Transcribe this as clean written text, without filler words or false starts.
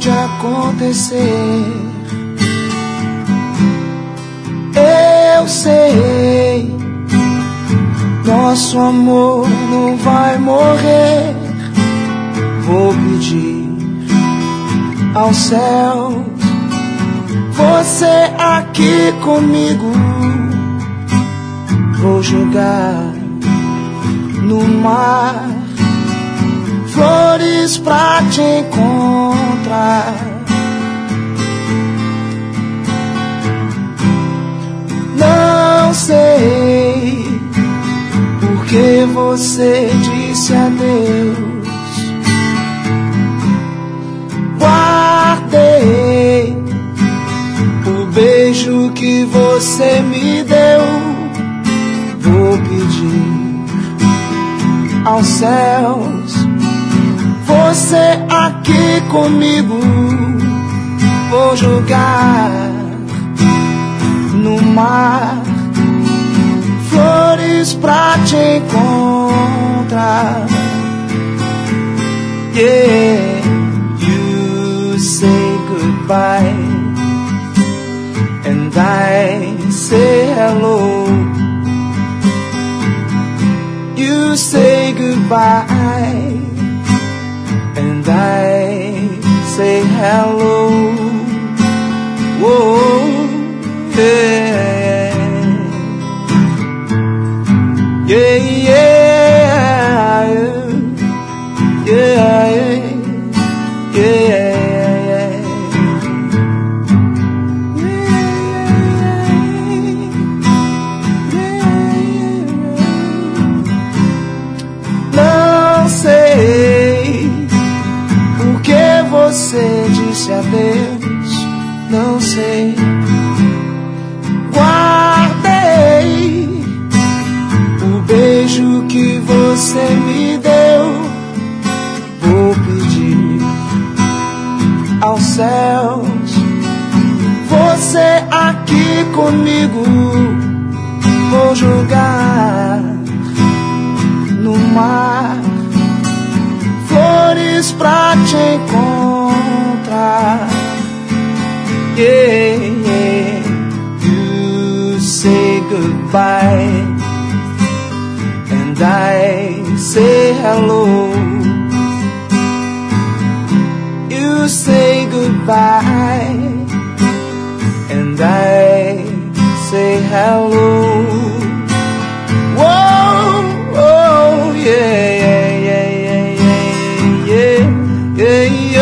pode acontecer. Eu sei, nosso amor não vai morrer. Vou pedir ao céu, você aqui comigo. Vou jogar no mar flores pra te encontrar. Não sei porque você disse adeus. Guardei o beijo que você me deu. Vou pedir aos céus, você aqui comigo. Vou jogar no mar flores pra te encontrar. Yeah, you say goodbye and I say hello. You say goodbye and I say hello. Whoa, yeah, yeah, yeah, yeah, yeah. Não sei porque você disse adeus. Não sei. Guardei o beijo que você me deu. Vou pedir aos céus, você aqui comigo. Vou jogar no mar flores pra te encontrar. Yeah, yeah. You say goodbye and I say hello. You say goodbye and I say hello. Whoa, oh, yeah, yeah, yeah, yeah, yeah, yeah, yeah.